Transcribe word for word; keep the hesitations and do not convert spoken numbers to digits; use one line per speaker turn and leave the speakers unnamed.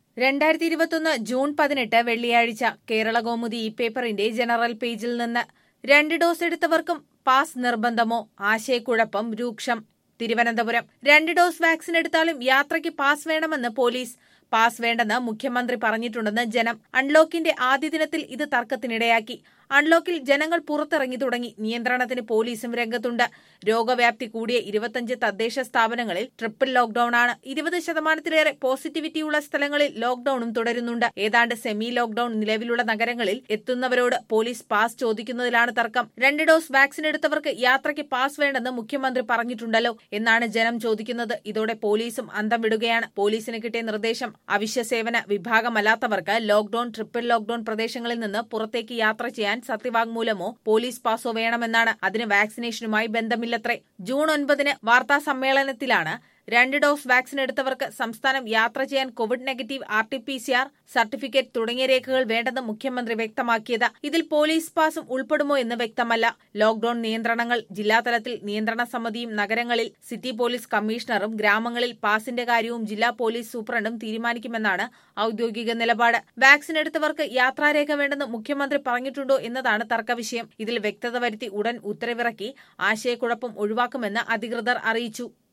രണ്ടായിരത്തി ഇരുപത്തൊന്ന് ജൂൺ പതിനെട്ട് വെള്ളിയാഴ്ച കേരളകൗമുദി ഈ പേപ്പറിന്റെ ജനറൽ പേജിൽ നിന്ന് രണ്ട് ഡോസ് എടുത്തവർക്കും പാസ് നിർബന്ധമോ ആശയക്കുഴപ്പം രൂക്ഷം. തിരുവനന്തപുരം രണ്ട് ഡോസ് വാക്സിൻ എടുത്താലും യാത്രയ്ക്ക് പാസ് വേണമെന്ന് പോലീസ്. പാസ് വേണ്ടെന്ന് മുഖ്യമന്ത്രി പറഞ്ഞിട്ടുണ്ടെന്ന് ജനം. അൺലോക്കിന്റെ ആദ്യ ദിനത്തിൽ ഇത് തർക്കത്തിനിടയാക്കി. അൺലോക്കിൽ ജനങ്ങൾ പുറത്തിറങ്ങി തുടങ്ങി. നിയന്ത്രണത്തിന് പോലീസും രംഗത്തുണ്ട്. രോഗവ്യാപ്തി കൂടിയ ഇരുപത്തിയഞ്ച് തദ്ദേശ സ്ഥാപനങ്ങളിൽ ട്രിപ്പിൾ ലോക്ഡൌണാണ്. ഇരുപത് ശതമാനത്തിലേറെ പോസിറ്റിവിറ്റിയുള്ള സ്ഥലങ്ങളിൽ ലോക്ഡൌണും തുടരുന്നുണ്ട്. ഏതാണ്ട് സെമി ലോക്ഡൌൺ നിലവിലുള്ള നഗരങ്ങളിൽ എത്തുന്നവരോട് പോലീസ് പാസ് ചോദിക്കുന്നതിലാണ് തർക്കം. രണ്ട് ഡോസ് വാക്സിൻ എടുത്തവർക്ക് യാത്രയ്ക്ക് പാസ് വേണ്ടെന്ന് മുഖ്യമന്ത്രി പറഞ്ഞിട്ടുണ്ടല്ലോ എന്നാണ് ജനം ചോദിക്കുന്നത്. ഇതോടെ പോലീസും അന്തം വിടുകയാണ്. പോലീസിന് കിട്ടിയ നിർദ്ദേശം അവശ്യസേവന വിഭാഗമല്ലാത്തവർക്ക് ലോക്ഡൌൺ, ട്രിപ്പിൾ ലോക്ഡൌൺ പ്രദേശങ്ങളിൽ നിന്ന് പുറത്തേക്ക് യാത്ര ചെയ്യാൻ സത്യവാങ്മൂലമോ പോലീസ് പാസോ വേണമെന്നാണ്. അതിന് വാക്സിനേഷനുമായി ബന്ധമില്ലത്രേ. ജൂൺ ഒൻപതിന് വാർത്താ സമ്മേളനത്തിലാണ് രണ്ട് ഡോസ് വാക്സിൻ എടുത്തവർക്ക് സംസ്ഥാനം യാത്ര ചെയ്യാൻ covid negative R T P C R certificate തുടങ്ങിയ രേഖകൾ വേണ്ടെന്ന് മുഖ്യമന്ത്രി വ്യക്തമാക്കിയത്. ഇതിൽ പോലീസ് പാസും ഉൾപ്പെടുമോ എന്ന് വ്യക്തമല്ല. ലോക്ഡൌൺ നിയന്ത്രണങ്ങൾ ജില്ലാതലത്തിൽ നിയന്ത്രണ സമിതിയും നഗരങ്ങളിൽ സിറ്റി പോലീസ് കമ്മീഷണറും ഗ്രാമങ്ങളിൽ പാസിന്റെ കാര്യവും ജില്ലാ പോലീസ് സൂപ്രണ്ടും തീരുമാനിക്കുമെന്നാണ് ഔദ്യോഗിക നിലപാട്. വാക്സിൻ എടുത്തവർക്ക് യാത്രാരേഖ വേണ്ടെന്ന് മുഖ്യമന്ത്രി പറഞ്ഞിട്ടുണ്ടോ എന്നതാണ് തർക്കവിഷയം. ഇതിൽ വ്യക്തത വരുത്തി ഉടൻ ഉത്തരവിറക്കി ആശയക്കുഴപ്പം ഒഴിവാക്കുമെന്ന് അധികൃതർ അറിയിച്ചു.